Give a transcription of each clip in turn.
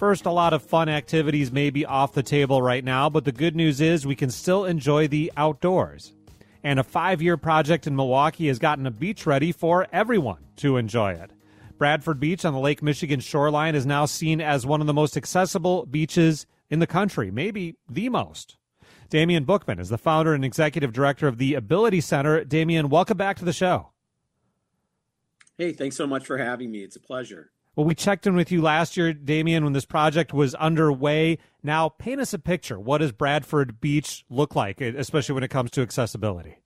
First, a lot of fun activities may be off the table right now, but the good news is we can still enjoy the outdoors. And a 5-year project in Milwaukee has gotten a beach ready for everyone to enjoy it. Bradford Beach on the Lake Michigan shoreline is now seen as one of the most accessible beaches in the country, maybe the most. Damian Bookman is the founder and executive director of the Ability Center. Damian, welcome back to the show. Hey, thanks so much for having me. It's a pleasure. Well, we checked in with you last year, Damian, when this project was underway. Now, paint us a picture. What does Bradford Beach look like, especially when it comes to accessibility?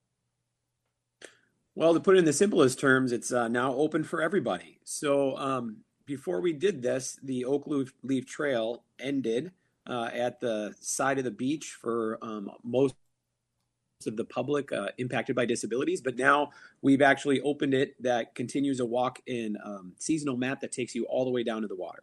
Well, to put it in the simplest terms, it's now open for everybody. So before we did this, the Oak Leaf Trail ended at the side of the beach for most of the public impacted by disabilities, but now we've actually opened it that continues a walk in seasonal mat that takes you all the way down to the water.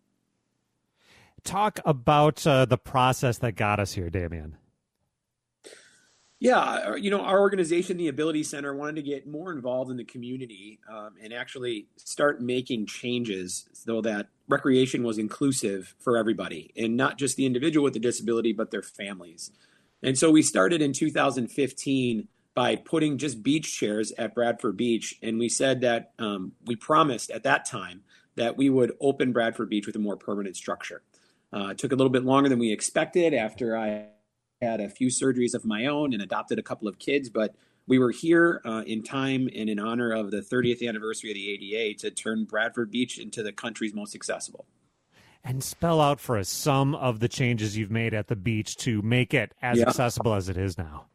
Talk about the process that got us here, Damian. Yeah, our organization, the Ability Center, wanted to get more involved in the community and actually start making changes so that recreation was inclusive for everybody, and not just the individual with the disability, but their families. And so we started in 2015 by putting just beach chairs at Bradford Beach. And we said that we promised at that time that we would open Bradford Beach with a more permanent structure. It took a little bit longer than we expected after I had a few surgeries of my own and adopted a couple of kids. But we were here in time and in honor of the 30th anniversary of the ADA to turn Bradford Beach into the country's most accessible. And spell out for us some of the changes you've made at the beach to make it as accessible as it is now.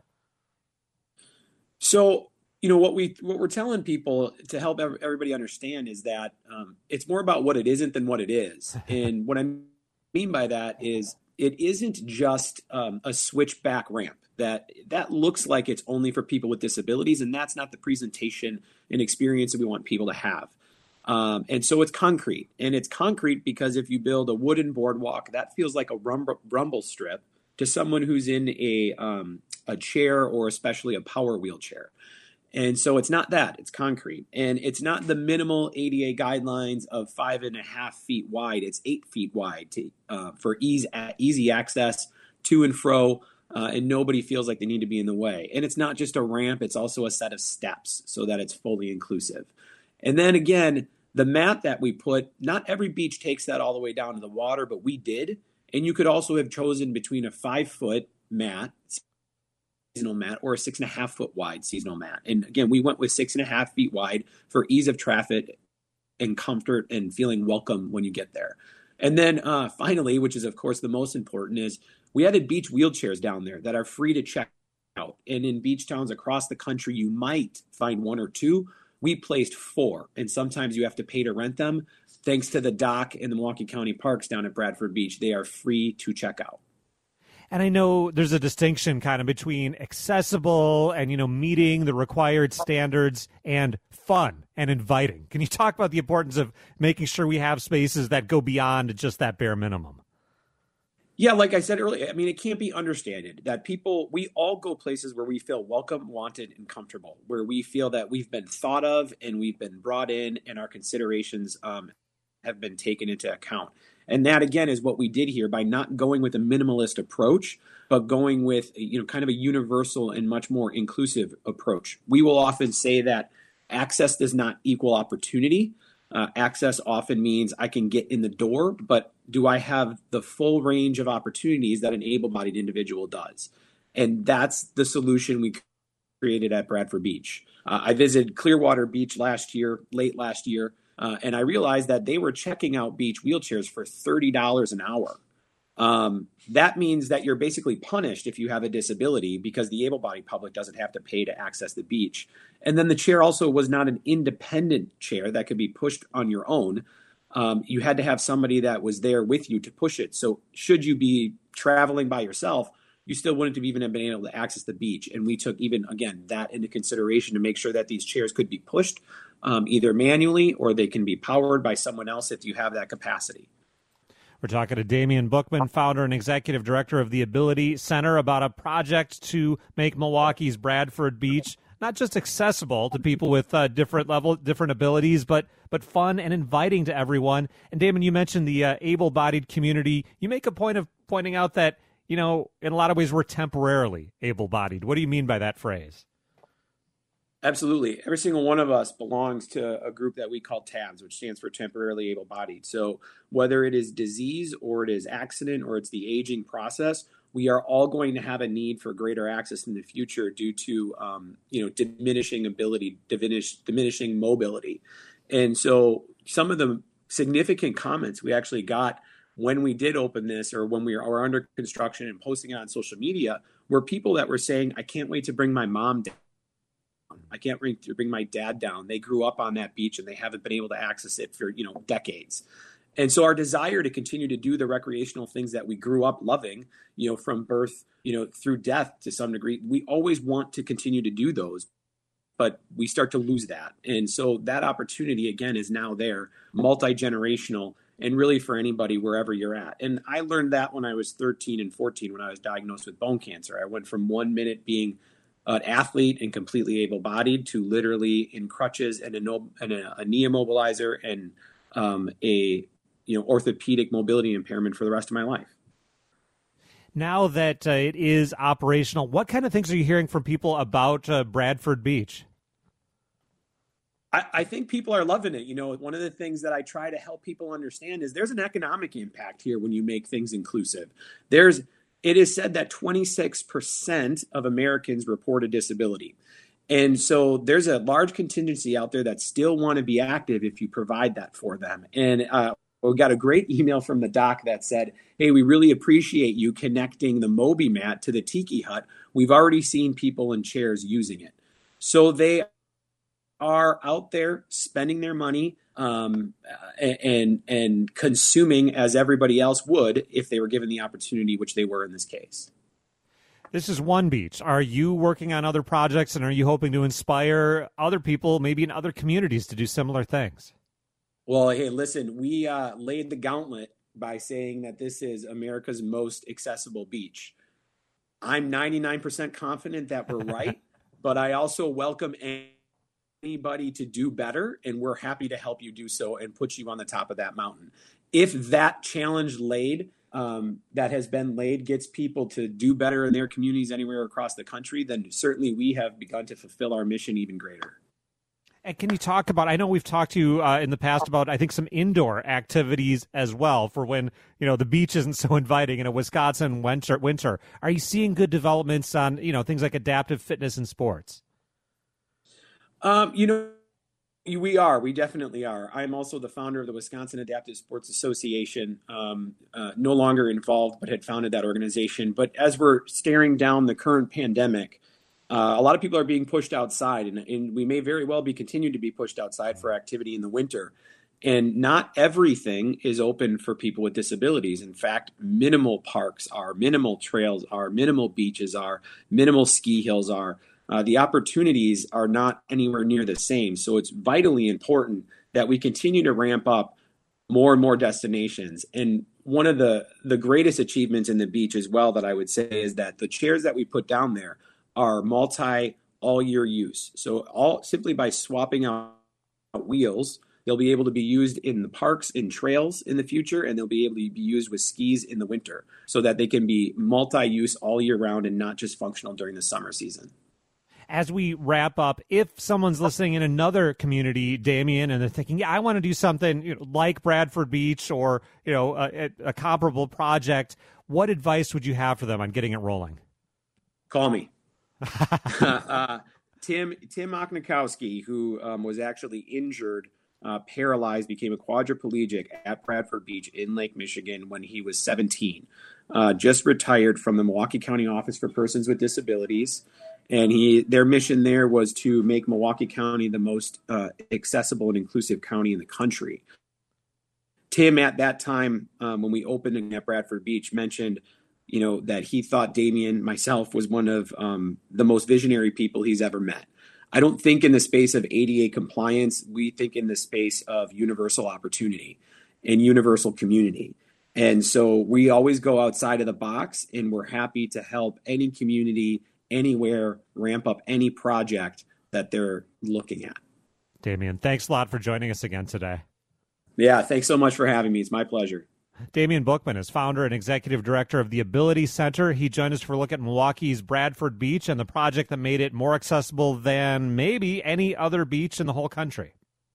So, what we're telling people to help everybody understand is that it's more about what it isn't than what it is. And what I mean by that is it isn't just a switchback ramp that looks like it's only for people with disabilities, and that's not the presentation and experience that we want people to have. And so it's concrete, and it's concrete because if you build a wooden boardwalk, that feels like a rumble strip to someone who's in a chair or especially a power wheelchair. And so it's not that, it's concrete, and it's not the minimal ADA guidelines of 5.5 feet wide. It's 8 feet wide for easy access to and fro, and nobody feels like they need to be in the way. And it's not just a ramp, it's also a set of steps so that it's fully inclusive. And then again, the mat that we put, not every beach takes that all the way down to the water, but we did. And you could also have chosen between a 5-foot mat, seasonal mat, or a 6.5-foot wide seasonal mat. And again, we went with 6.5 feet wide for ease of traffic and comfort and feeling welcome when you get there. And then finally, which is of course the most important, is we added beach wheelchairs down there that are free to check out. And in beach towns across the country, you might find 1 or 2. We placed 4, and sometimes you have to pay to rent them. Thanks to the dock and the Milwaukee County Parks down at Bradford Beach, they are free to check out. And I know there's a distinction kind of between accessible and, meeting the required standards and fun and inviting. Can you talk about the importance of making sure we have spaces that go beyond just that bare minimum? Yeah, like I said earlier, it can't be understated that we all go places where we feel welcome, wanted, and comfortable, where we feel that we've been thought of and we've been brought in and our considerations have been taken into account. And that, again, is what we did here by not going with a minimalist approach, but going with, kind of a universal and much more inclusive approach. We will often say that access does not equal opportunity. Access often means I can get in the door, but do I have the full range of opportunities that an able-bodied individual does? And that's the solution we created at Bradford Beach. I visited Clearwater Beach late last year, and I realized that they were checking out beach wheelchairs for $30 an hour. That means that you're basically punished if you have a disability because the able-bodied public doesn't have to pay to access the beach. And then the chair also was not an independent chair that could be pushed on your own. You had to have somebody that was there with you to push it. So should you be traveling by yourself, you still wouldn't have even been able to access the beach. And we took that into consideration to make sure that these chairs could be pushed either manually or they can be powered by someone else if you have that capacity. We're talking to Damian Bookman, founder and executive director of the Ability Center, about a project to make Milwaukee's Bradford Beach not just accessible to people with different abilities, but fun and inviting to everyone. And Damon, you mentioned the able-bodied community. You make a point of pointing out that, in a lot of ways we're temporarily able-bodied. What do you mean by that phrase? Absolutely. Every single one of us belongs to a group that we call TABS, which stands for temporarily able-bodied. So whether it is disease or it is accident or it's the aging process, we are all going to have a need for greater access in the future due to, diminishing ability, diminishing mobility. And so some of the significant comments we actually got when we did open this or when we are under construction and posting it on social media were people that were saying, I can't wait to bring my mom down. I can't wait to bring my dad down. They grew up on that beach and they haven't been able to access it for, decades. And so our desire to continue to do the recreational things that we grew up loving, from birth, through death to some degree, we always want to continue to do those, but we start to lose that. And so that opportunity, again, is now there, multi-generational, and really for anybody wherever you're at. And I learned that when I was 13 and 14, when I was diagnosed with bone cancer. I went from 1 minute being an athlete and completely able-bodied to literally in crutches and a knee immobilizer and orthopedic mobility impairment for the rest of my life. Now that it is operational, what kind of things are you hearing from people about Bradford Beach? I think people are loving it. One of the things that I try to help people understand is there's an economic impact here when you make things inclusive. It is said that 26% of Americans report a disability. And so there's a large contingency out there that still want to be active if you provide that for them. And we got a great email from the doc that said, hey, we really appreciate you connecting the Moby mat to the Tiki Hut. We've already seen people in chairs using it. So they are out there spending their money and consuming as everybody else would if they were given the opportunity, which they were in this case. This is one beach. Are you working on other projects, and are you hoping to inspire other people, maybe in other communities, to do similar things? Well, hey, listen, we laid the gauntlet by saying that this is America's most accessible beach. I'm 99% confident that we're right, but I also welcome anybody to do better, and we're happy to help you do so and put you on the top of that mountain. If that challenge that has been laid gets people to do better in their communities anywhere across the country, then certainly we have begun to fulfill our mission even greater. And can you talk about, I know we've talked to you in the past about, I think, some indoor activities as well for when, the beach isn't so inviting in a Wisconsin winter. Are you seeing good developments on, things like adaptive fitness and sports? We are. We definitely are. I'm also the founder of the Wisconsin Adaptive Sports Association, no longer involved, but had founded that organization. But as we're staring down the current pandemic, a lot of people are being pushed outside, and we may very well be continued to be pushed outside for activity in the winter. And not everything is open for people with disabilities. In fact, minimal parks are, minimal trails are, minimal beaches are, minimal ski hills are. The opportunities are not anywhere near the same. So it's vitally important that we continue to ramp up more and more destinations. And one of the greatest achievements in the beach as well that I would say is that the chairs that we put down there are all year use. So simply by swapping out wheels, they'll be able to be used in the parks and trails in the future, and they'll be able to be used with skis in the winter so that they can be multi-use all year round and not just functional during the summer season. As we wrap up, if someone's listening in another community, Damien, and they're thinking, I want to do something like Bradford Beach or a comparable project, what advice would you have for them on getting it rolling? Call me. Tim Oknikowski, who was actually injured, paralyzed, became a quadriplegic at Bradford Beach in Lake Michigan when he was 17. Just retired from the Milwaukee County Office for Persons with Disabilities. And their mission there was to make Milwaukee County the most accessible and inclusive county in the country. Tim, at that time, when we opened at Bradford Beach, mentioned, that he thought Damien, myself, was one of the most visionary people he's ever met. I don't think in the space of ADA compliance, we think in the space of universal opportunity and universal community. And so we always go outside of the box, and we're happy to help any community anywhere ramp up any project that they're looking at. Damian, thanks a lot for joining us again today. Yeah, thanks so much for having me. It's my pleasure. Damian Bookman is founder and executive director of the Ability Center. He joined us for a look at Milwaukee's Bradford Beach and the project that made it more accessible than maybe any other beach in the whole country.